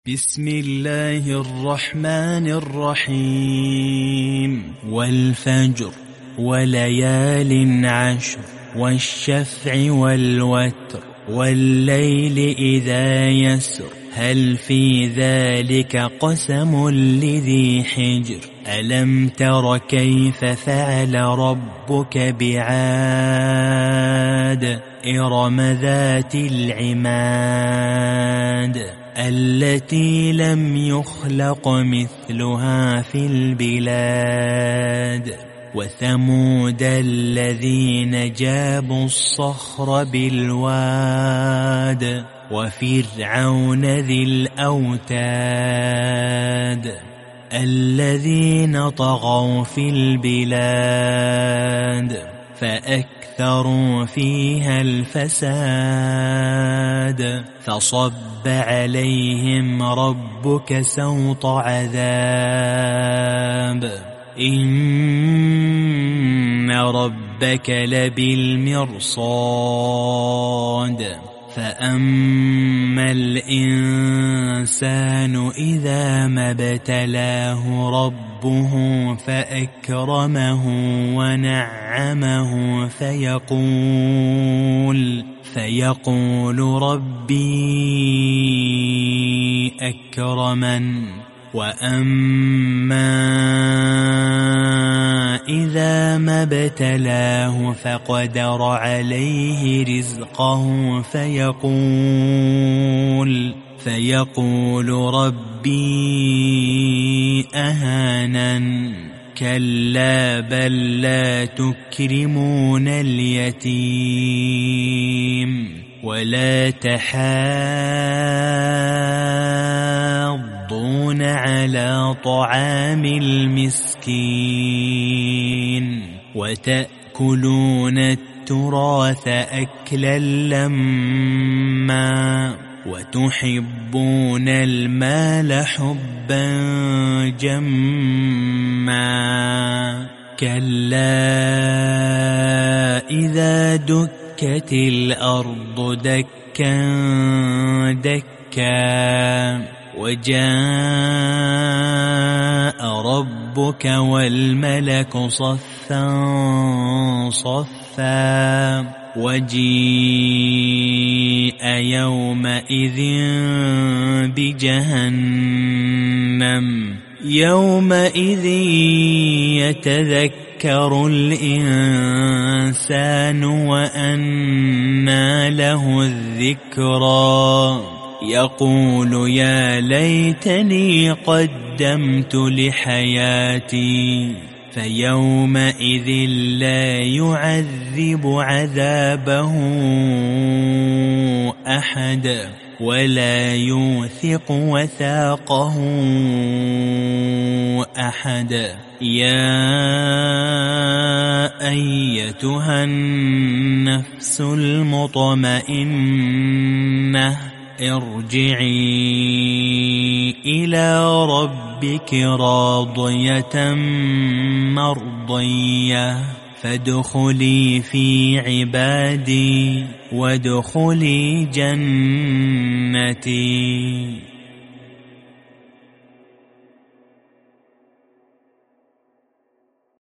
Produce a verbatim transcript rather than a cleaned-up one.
بسم الله الرحمن الرحيم والفجر وليال عشر والشفع والوتر والليل إذا يسر هل في ذلك قسم لذي حجر ألم تر كيف فعل ربك بعاد إرم ذات العماد التي لم يخلق مثلها في البلاد وثمود الذين جابوا الصخر بالواد وفرعون ذي الأوتاد الذين طغوا في البلاد فأكثروا فيها الفساد فصب عليهم ربك سوط عذاب إن ربك لبالمرصاد فأما الإنسان إذا ما ابتلاه ربه فأكرمه ونعمه فيقول فيقول ربي أكرمن وأما إذا ما ابتلاه فقدر عليه رزقه فيقول فيقول ربي أهانن كلا بل لا تكرمون اليتيم ولا تحاضون على طعام المسكين وتأكلون التراث أكلا لما وتحبون المال حبا جما كلا إذا دكت الأرض دكا دكا وجاء ربك والملك صفا صفا وجيء يومئذ بجهنم يومئذ يتذكر الإنسان وأنى له الذكرى يقول يا ليتني قدمت لحياتي فيومئذ لا يعذب عذابه أحد ولا يوثق وثاقه أحد يا أيتها النفس المطمئنة ارجعي إلى ربك راضية مرضية فادخلي في عبادي وادخلي جنتي.